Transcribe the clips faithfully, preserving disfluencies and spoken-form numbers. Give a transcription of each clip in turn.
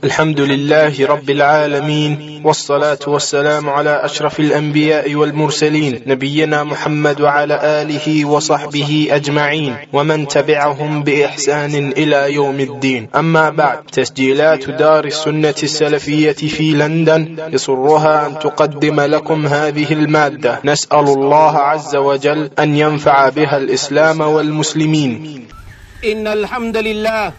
الحمد لله رب العالمين، والصلاة والسلام على أشرف الأنبياء والمرسلين، نبينا محمد وعلى آله وصحبه أجمعين ومن تبعهم بإحسان إلى يوم الدين. أما بعد، تسجيلات دار السنة السلفية في لندن يسرها أن تقدم لكم هذه المادة. نسأل الله عز وجل أن ينفع بها الإسلام والمسلمين. إن الحمد لله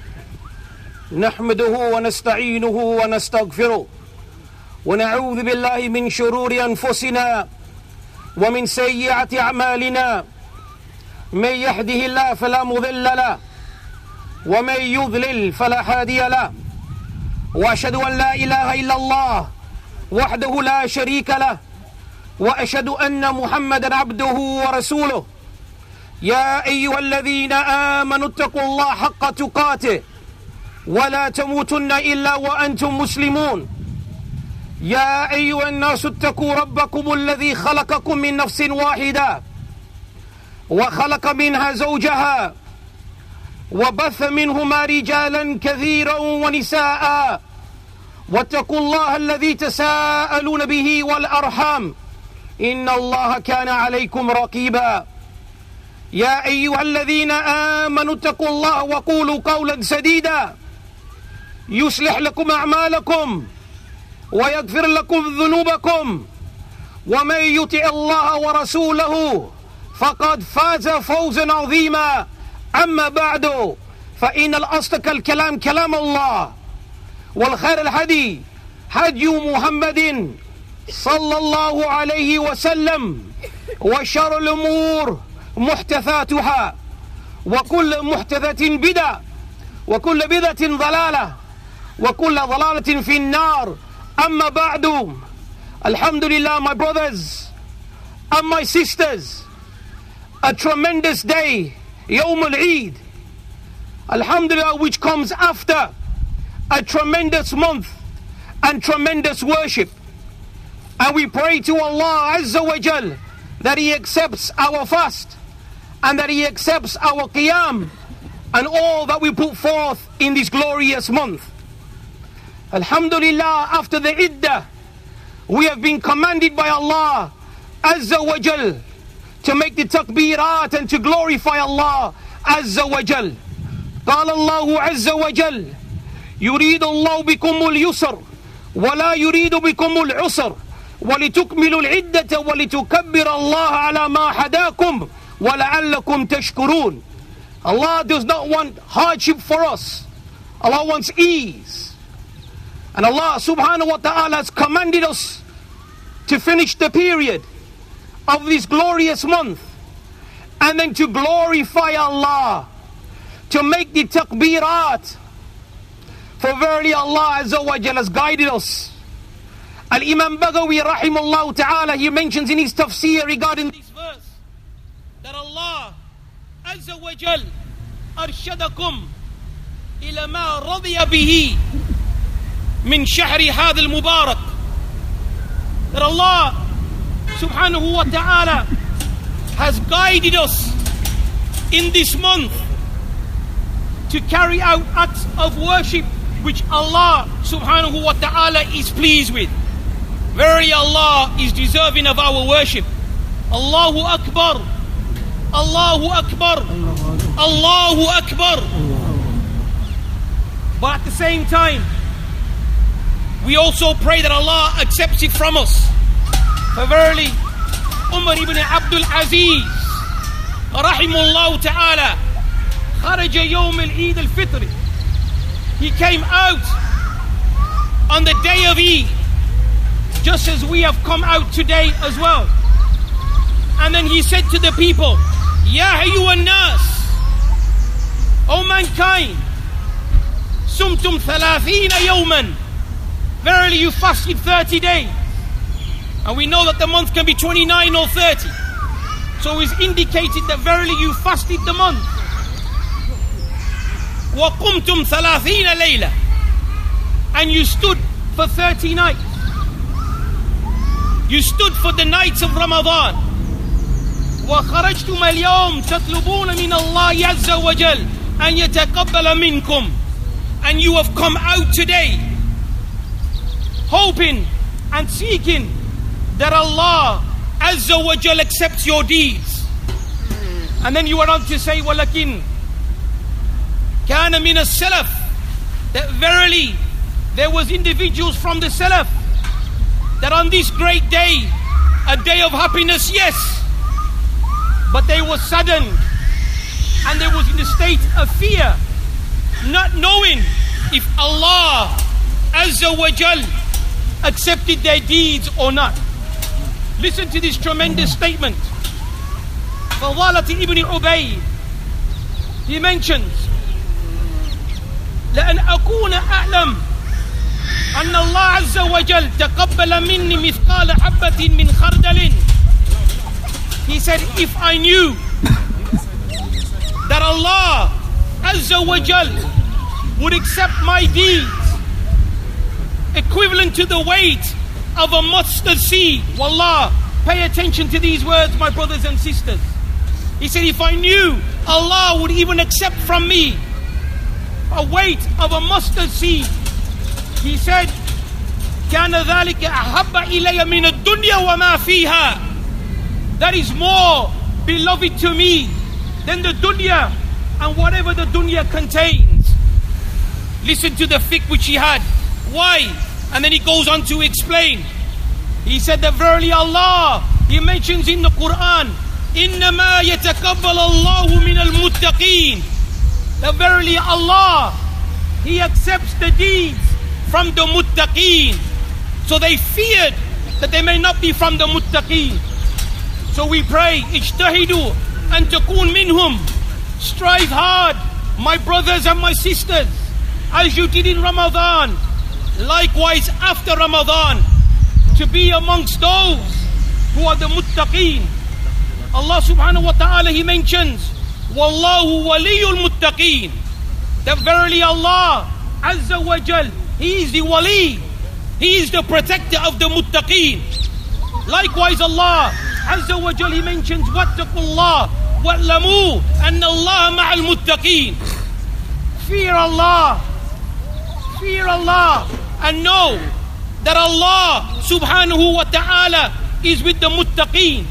نحمده ونستعينه ونستغفره ونعوذ بالله من شرور أنفسنا ومن سيئات أعمالنا. من يهده الله فلا مضل له ومن يضلل فلا هادي له، وأشهد أن لا إله إلا الله وحده لا شريك له، وأشهد أن محمدا عبده ورسوله. يا أيها الذين آمنوا اتقوا الله حق تقاته ولا تموتن إلا وأنتم مسلمون. يا أيها الناس اتقوا ربكم الذي خلقكم من نفس واحدة وخلق منها زوجها وبث منهما رجالا كثيرا ونساء، واتقوا الله الذي تساءلون به والأرحام إن الله كان عليكم رقيبا. يا أيها الذين آمنوا اتقوا الله وقولوا قولا سديدا يصلح لكم أعمالكم ويغفر لكم ذنوبكم، ومن يطع الله ورسوله فقد فاز فوزا عظيما. أما بعد، فإن الأصدق الكلام كلام الله، والخير الهدي هدي محمد صلى الله عليه وسلم، وشر الأمور محدثاتها، وكل محدثة بدعة، وكل بدعة ضلالة، وكل ضلالة في النار. أما بعد، Alhamdulillah, my brothers and my sisters, a tremendous day, Yawm al-Eid, Alhamdulillah, which comes after a tremendous month and tremendous worship. And we pray to Allah Azza wa Jal that He accepts our fast and that He accepts our qiyam and all that we put forth in this glorious month. Alhamdulillah, after the iddah, we have been commanded by Allah Azza wa Jal to make the takbirat and to glorify Allah Azza wa Jal. قال الله عز وجل يريد الله بكم اليسر ولا يريد بكم العسر ولتكملوا العدة ولتكبر الله على ما هداكم وَلَعَلَّكُمْ تَشْكُرُونَ. Allah does not want hardship for us. Allah wants ease. And Allah subhanahu wa ta'ala has commanded us to finish the period of this glorious month and then to glorify Allah, to make the takbirat. For verily Allah Azza wa Jalla has guided us. Al-Imam Baghawi rahimahullah ta'ala, he mentions in his tafsir regarding this verse that Allah Azza wa Jal arshadakum ila ma radiya bihi min shahri hadha al-mubarak. That Allah subhanahu wa ta'ala has guided us in this month to carry out acts of worship which Allah subhanahu wa ta'ala is pleased with. Verily Allah is deserving of our worship. Allahu Akbar, Allahu Akbar, Allahu Akbar. But at the same time, we also pray that Allah accepts it from us. For verily, Umar ibn Abdul Aziz rahimahullah ta'ala kharaja yawm al-Eid al-Fitr. He came out on the day of Eid, just as we have come out today as well. And then he said to the people, Ya ayyuhan nas, O mankind, sumtum thalathina yawman. Verily you fasted thirty days. And we know that the month can be twenty-nine or thirty. So it's indicated that verily you fasted the month. Wa qumtum thalathina layla. And you stood for thirty nights. You stood for the nights of Ramadan. وَخَرَجْتُمَ الْيَوْمِ تَطْلُبُونَ مِنَ اللَّهِ عَزَّ وَجَلَّ أَنْ يَتَقَبَّلَ مِنْكُمْ. and you have come out today hoping and seeking that Allah Azza wa Jal accepts your deeds. And then you went on to say, وَلَكِنْ كَانَ مِنَ السَّلَفِ, that verily there was individuals from the Salaf that on this great day, a day of happiness, yes, but they were saddened and they was in a state of fear, not knowing if Allah Azza wa Jal accepted their deeds or not. Listen to this tremendous statement. Fadalat ibn Ubayd, he mentions, لأن أكون أعلم أن الله عز وجل تقبل مني مثقال حبة من خردل. He said, if I knew that Allah Azza wa Jal would accept my deeds equivalent to the weight of a mustard seed. Wallah, pay attention to these words, my brothers and sisters. He said, if I knew Allah would even accept from me a weight of a mustard seed, he said, كان ذلك أحب إلي من الدنيا وما فيها. That is more beloved to me than the dunya and whatever the dunya contains. Listen to the fiqh which he had. Why? And then he goes on to explain. He said that verily Allah, he mentions in the Quran, إِنَّمَا يَتَقَبَّلَ اللَّهُ مِنَ الْمُتَّقِينَ, that verily Allah, he accepts the deeds from the muttaqeen. So they feared that they may not be from the muttaqeen. So we pray, اجتهدوا أن تكون منهم. Strive hard, my brothers and my sisters, as you did in Ramadan, likewise after Ramadan, to be amongst those who are the muttaqeen. Allah subhanahu wa ta'ala, he mentions, Wallahu waliyul muttaqeen, that verily Allah Azza wa Jal, he is the wali, he is the protector of the muttaqeen. Likewise Allah Azza wa Jal, he mentions, wattaqullah wa'lamu anna Allah ma'al muttaqeen. Fear Allah, fear Allah, and know that Allah subhanahu wa ta'ala is with the muttaqeen.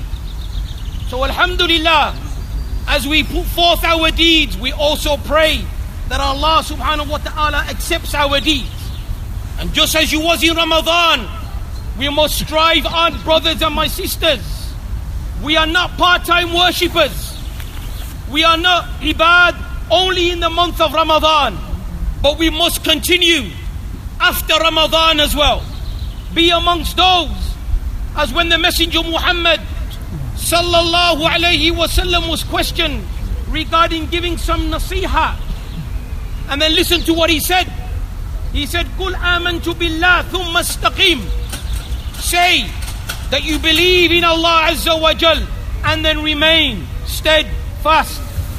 So alhamdulillah, as we put forth our deeds, we also pray that Allah subhanahu wa ta'ala accepts our deeds. And just as you was in Ramadan, we must strive on, brothers and my sisters. We are not part-time worshippers. We are not ibad only in the month of Ramadan, but we must continue after Ramadan as well. Be amongst those, as when the Messenger Muhammad sallallahu alayhi wasallam was questioned regarding giving some nasiha, and then listen to what he said. He said, Qul amantu billah thumma istaqim. Say that you believe in Allah Azza wa Jal and then remain steadfast.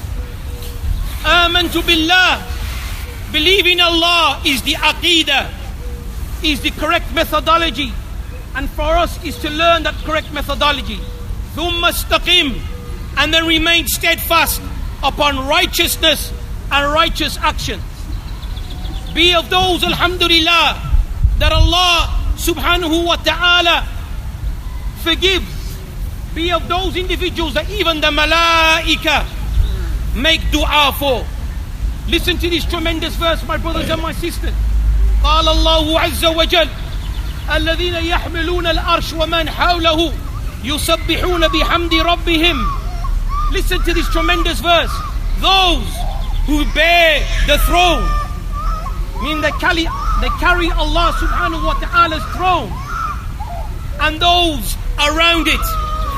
Amantu billah, believe in Allah is the aqidah, is the correct methodology, and for us is to learn that correct methodology. Thumma istaqim, and then remain steadfast upon righteousness and righteous actions. Be of those, alhamdulillah, that Allah subhanahu wa ta'ala forgives. Be of those individuals that even the malaika make dua for. Listen to this tremendous verse, my brothers and my sisters. قال الله عز وجل الذين يحملون الأرش ومن حوله يسبحون بحمد ربهم. Listen to this tremendous verse. Those who bear the throne, mean they carry, they carry Allah subhanahu wa ta'ala's throne, and those around it,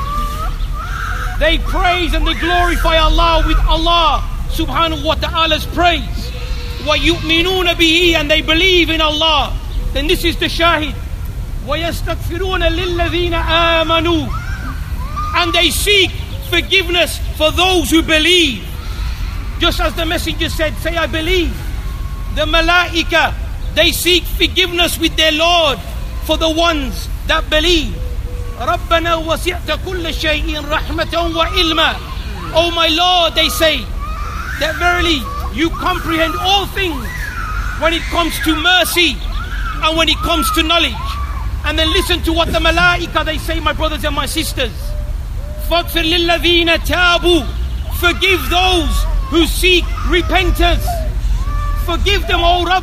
they praise and they glorify Allah with Allah subhanahu wa ta'ala's praise. وَيُؤْمِنُونَ بِهِ, and they believe in Allah. Then this is the shahid. وَيَسْتَغْفِرُونَ لِلَّذِينَ آمَنُوا, and they seek forgiveness for those who believe. Just as the messenger said, say I believe. The malaika, they seek forgiveness with their Lord for the ones that believe. رَبَّنَا وَسِعْتَ كُلَّ شَيْءٍ رَحْمَةً وَإِلْمًا. Oh my Lord, they say, that verily you comprehend all things when it comes to mercy and when it comes to knowledge. And then listen to what the malaika, they say, my brothers and my sisters. فَاغْفِرْ لِلَّذِينَ تَابُوا. Forgive those who seek repentance. Forgive them, O Rabb.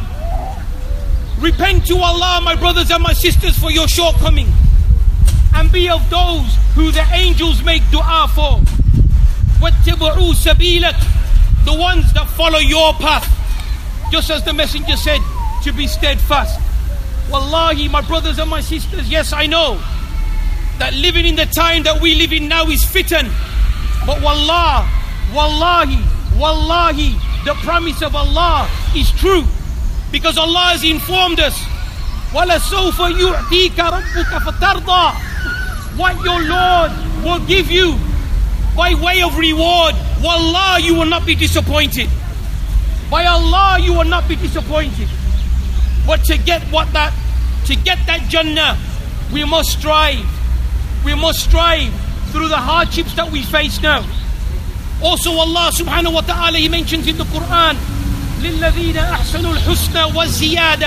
Repent to Allah, my brothers and my sisters, for your shortcomings. And be of those who the angels make dua for. وَاتَّبِعُوا سَبِيلَكَ. The ones that follow your path. Just as the messenger said, to be steadfast. Wallahi, my brothers and my sisters, yes, I know that living in the time that we live in now is fitan. But wallah, wallahi, wallahi, the promise of Allah is true. Because Allah has informed us, وَلَسَوْفَ يُعْتِيكَ رَبُّكَ فَتَرْضَى. What your Lord will give you by way of reward, wallah, you will not be disappointed. By Allah, you will not be disappointed. But to get what that, to get that Jannah, we must strive. We must strive through the hardships that we face now. Also, Allah subhanahu wa ta'ala, He mentions in the Quran, لِلَّذِينَ أَحْسَنُوا الْحُسْنَى وَالزِّيَادَةِ.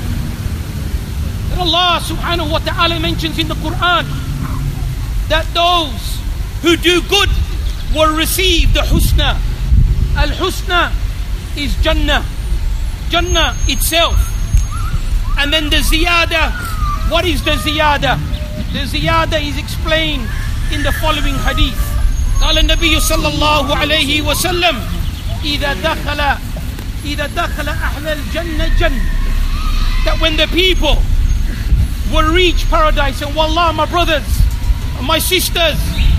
That Allah subhanahu wa ta'ala mentions in the Quran that those who do good will receive the husna. Al-husna is Jannah. Jannah itself. And then the ziyada. What is the ziyada? The ziyada is explained in the following hadith. قال النبي صلى الله عليه وسلم إذا دخل إذا دخل أهل الجنة جنة. That when the people will reach paradise, and wallah, my brothers and my sisters,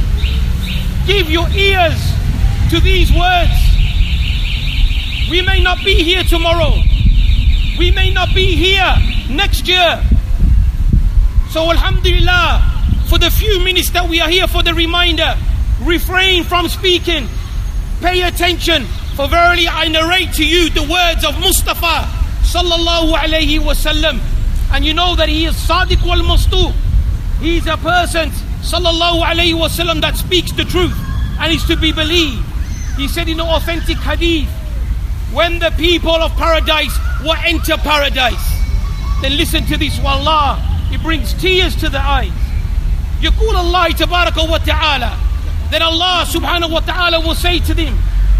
give your ears to these words. We may not be here tomorrow. We may not be here next year. So alhamdulillah, for the few minutes that we are here, for the reminder, refrain from speaking. Pay attention, for verily I narrate to you the words of Mustafa sallallahu alayhi wasallam. And you know that he is Sadiq wal Masduq. He is a person, sallallahu alayhi wasallam, that speaks the truth and is to be believed. He said in the authentic hadith, when the people of paradise will enter paradise, then listen to this, wallah, it brings tears to the eyes. يقول الله تبارك وتعالى, then Allah subhanahu wa ta'ala will say to them,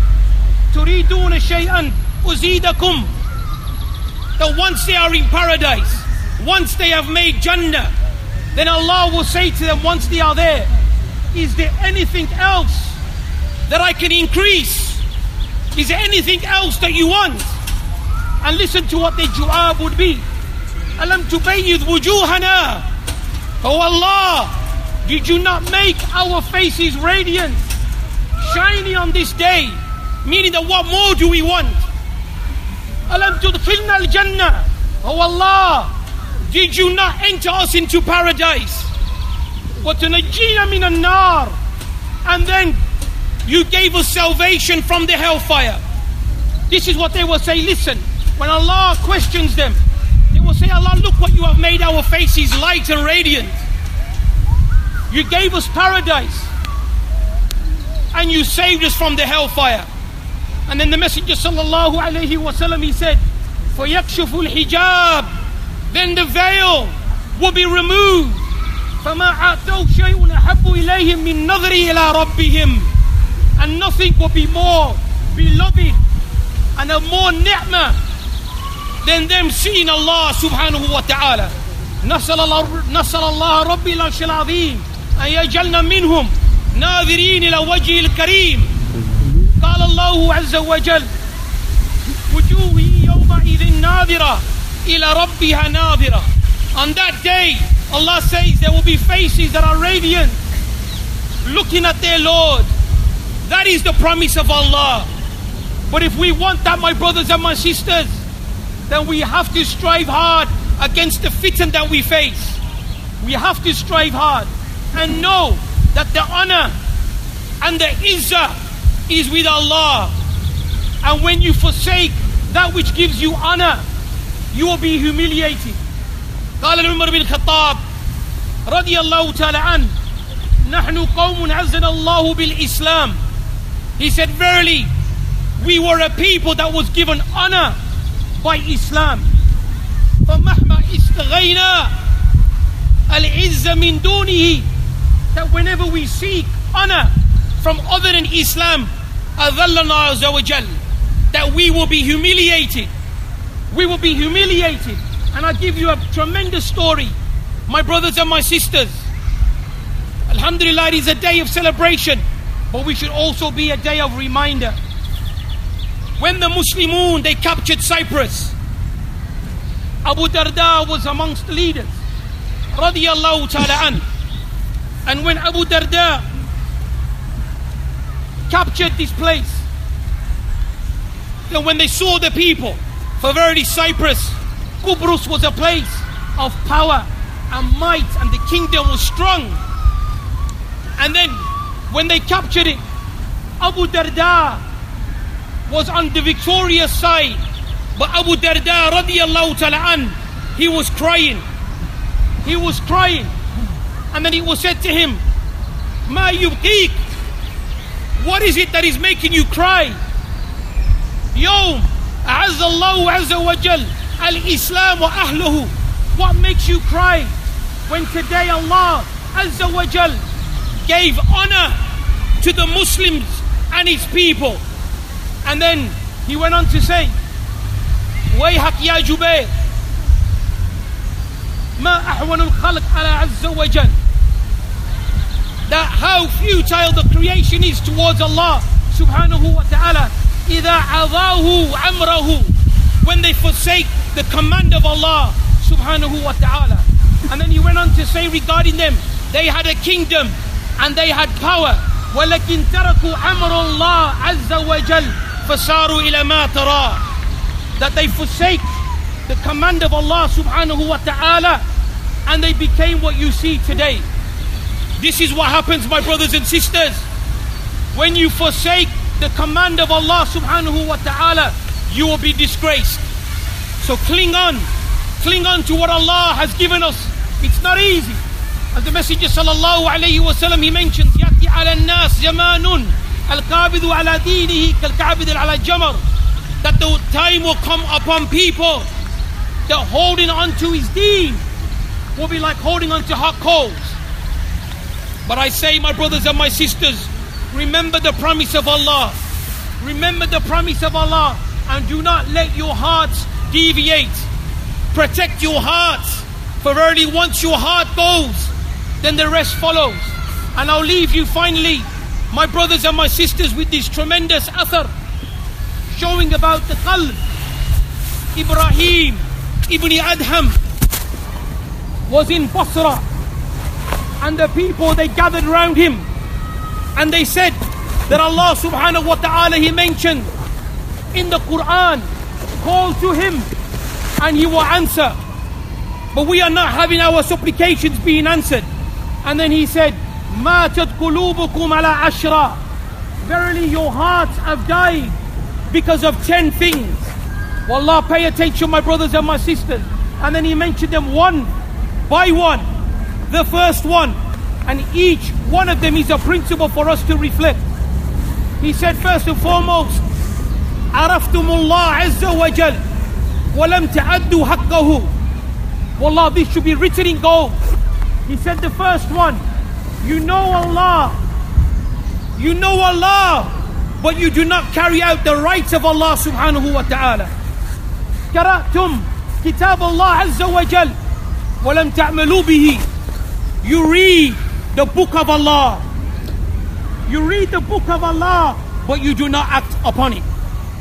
تريدون شيئا أزيدكم. That once they are in paradise, once they have made Jannah, then Allah will say to them once they are there, is there anything else that I can increase? Is there anything else that you want? And listen to what the jawab would be. Alam tubayyid wujuhana. Oh Allah, did you not make our faces radiant, shiny on this day? Meaning that what more do we want? Alam tudkhilna al-jannah. Oh Allah, did you not enter us into paradise? Wa tunajjina min an-nar. And then you gave us salvation from the hellfire. This is what they will say. Listen, when Allah questions them, they will say, Allah, look what you have made our faces light and radiant. You gave us paradise and you saved us from the hellfire. And then the Messenger sallallahu alayhi wa sallam, he said, فَيَكْشُفُ الْحِجَابِ. Then the veil will be removed. فَمَا عَأْتَوْا شَيْءٌ أَحَبُّ إِلَيْهِمْ مِنْ نَظْرِي إِلَىٰ رَبِّهِمْ. And nothing will be more beloved and a more ni'mah than them seeing Allah subhanahu wa ta'ala. نسأل الله ربي العرش العظيم أن يجعلنا منهم ناظرين إلى وجهه الكريم. قال الله عز وجل وجوه يومئذ ناظرة إلى ربها ناظرة. On that day, Allah says there will be faces that are radiant, looking at their Lord. That is the promise of Allah. But if we want that, my brothers and my sisters, then we have to strive hard against the fitan that we face. We have to strive hard and know that the honor and the izzah is with Allah. And when you forsake that which gives you honor, you will be humiliated. قال عمر بن الخطاب رضي الله تعالى عنه نحن قوم عزنا الله بالإسلام. He said, verily, we were a people that was given honor by Islam. فَمَحْمَا إِسْتَغَيْنَا الْعِزَّ مِن دُونِهِ. That whenever we seek honor from other than Islam, أَذَلَّنَا عَزَّ وَجَلَّ, that we will be humiliated. We will be humiliated. And I give you a tremendous story, my brothers and my sisters. Alhamdulillah, it is a day of celebration, but we should also be a day of reminder. When the Muslimun, they captured Cyprus, Abu Darda was amongst the leaders, radiyallahu ta'ala an. And when Abu Darda captured this place, then when they saw the people, for verily Cyprus, Kubrus was a place of power and might, and the kingdom was strong. And then when they captured it, Abu Darda was on the victorious side, but Abu Darda radiyallahu ta'ala an, he was crying. He was crying. And then it was said to him, Ma yubqik, what is it that is making you cry? Yawm a'azza Allahu azza wa jal al-Islam wa ahluhu. What makes you cry when today Allah azza wa jal gave honor to the Muslims and his people? And then he went on to say, Wayhak ya Jubayr, ma ahwanu al-khalq ala azza wa jal. That how futile the creation is towards Allah subhanahu wa ta'ala. إِذَا عَضَاهُ عَمْرَهُ, when they forsake the command of Allah subhanahu wa ta'ala. And then he went on to say regarding them, they had a kingdom and they had power. وَلَكِنْ تَرَكُوا عَمْرَ اللَّهِ عَزَّ وَجَلَّ فَسَارُوا إِلَى مَا تَرَى. That they forsake the command of Allah subhanahu wa ta'ala and they became what you see today. This is what happens, my brothers and sisters. When you forsake the command of Allah subhanahu wa ta'ala, you will be disgraced. So cling on, cling on to what Allah has given us. It's not easy. As the Messenger sallallahu alayhi wa sallam, he mentions, Yati ala nas zamanun al-qabidu ala dinihi kal-ka'bid ala jamar. That the time will come upon people that holding on to his deen will be like holding on to hot coals. But I say, my brothers and my sisters, remember the promise of Allah. Remember the promise of Allah, and do not let your hearts deviate. Protect your hearts, for verily once your heart goes, then the rest follows. And I'll leave you finally, my brothers and my sisters, with this tremendous athar showing about the qalb. Ibrahim ibn Adham was in Basra, and the people, they gathered around him and they said that Allah subhanahu wa ta'ala, he mentioned in the Quran, call to him and he will answer, but we are not having our supplications being answered. And then he said, Matat qulubukum ala ashra. Verily your hearts have died because of ten things. Wallah, pay attention, my brothers and my sisters. And then he mentioned them one by one. The first one, and each one of them is a principle for us to reflect. He said, first and foremost, عرفتم الله عز وجل ولم تعدوا حقه. Wallah, this should be written in gold. He said the first one, you know Allah, you know Allah, but you do not carry out the rights of Allah subhanahu wa ta'ala. قرأتم كتاب الله عز وجل ولم تعملوا به. You read the book of Allah. You read the book of Allah, but you do not act upon it.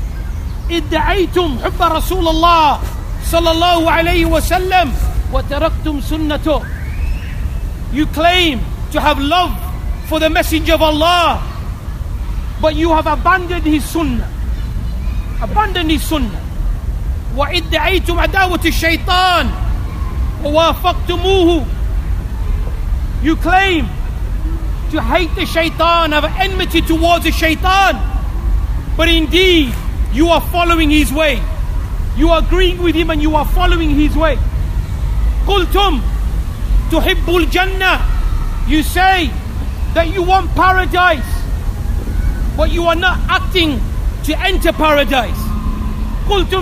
ادعيتم حب رسول الله صلى الله عليه وسلم وتركتم سنته. You claim to have love for the messenger of Allah, but you have abandoned his sunnah. Abandoned his sunnah. وادعيتم عداوة الشيطان ووافقتموه. You claim to hate the shaitan, have enmity towards the shaitan, but indeed you are following his way. You are agreeing with him and you are following his way. قلتم تحب الجنة. You say that you want paradise, but you are not acting to enter paradise. قلتم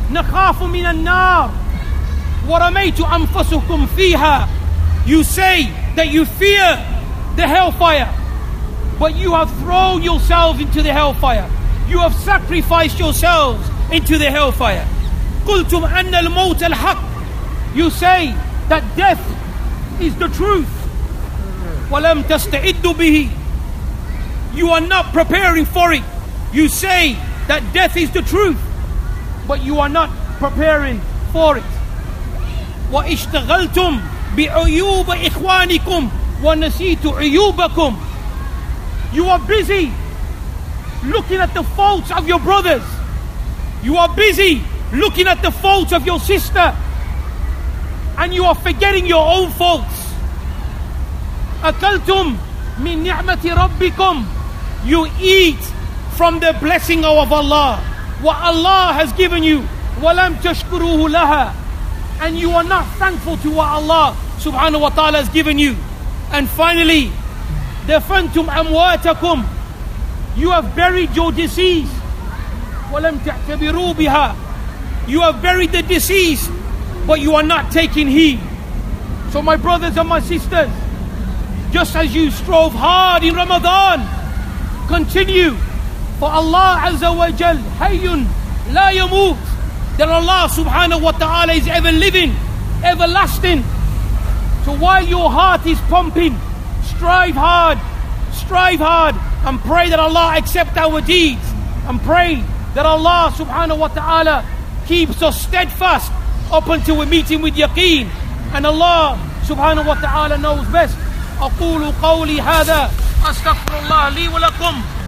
نخاف من النار ورميت أنفسكم فيها. You say that you fear the hellfire, but you have thrown yourselves into the hellfire. You have sacrificed yourselves into the hellfire. قلتم أن الموت الحق. You say that death is the truth. وَلَمْ تَسْتَعِدُّ بِهِ. You are not preparing for it. You say that death is the truth, but you are not preparing for it. وَإِشْتَغَلْتُمْ بِعُيُوبِ إِخْوَانِكُمْ وَنَسِيتُ عُيُوبَكُمْ. You are busy looking at the faults of your brothers. You are busy looking at the faults of your sister, and you are forgetting your own faults. أَكَلْتُمْ مِنْ نِعْمَةِ رَبِّكُمْ. You eat from the blessing of Allah, what Allah has given you. وَلَمْ تَشْكُرُوهُ لَهَا. And you are not thankful to what Allah subhanahu wa ta'ala has given you. And finally, دَفَنْتُمْ أَمْوَاتَكُمْ. You have buried your deceased. وَلَمْ تَعْتَبِرُوا بِهَا. You have buried the deceased, but you are not taking heed. So my brothers and my sisters, just as you strove hard in Ramadan, continue. For Allah Azza wa Jal, Hayyun La Yamut, that Allah subhanahu wa ta'ala is ever living, everlasting. So while your heart is pumping, strive hard, strive hard, and pray that Allah accept our deeds, and pray that Allah subhanahu wa ta'ala keeps us steadfast up until we meet Him with yaqeen. And Allah subhanahu wa ta'ala knows best. أقول قولي هذا أستغفر الله لي ولكم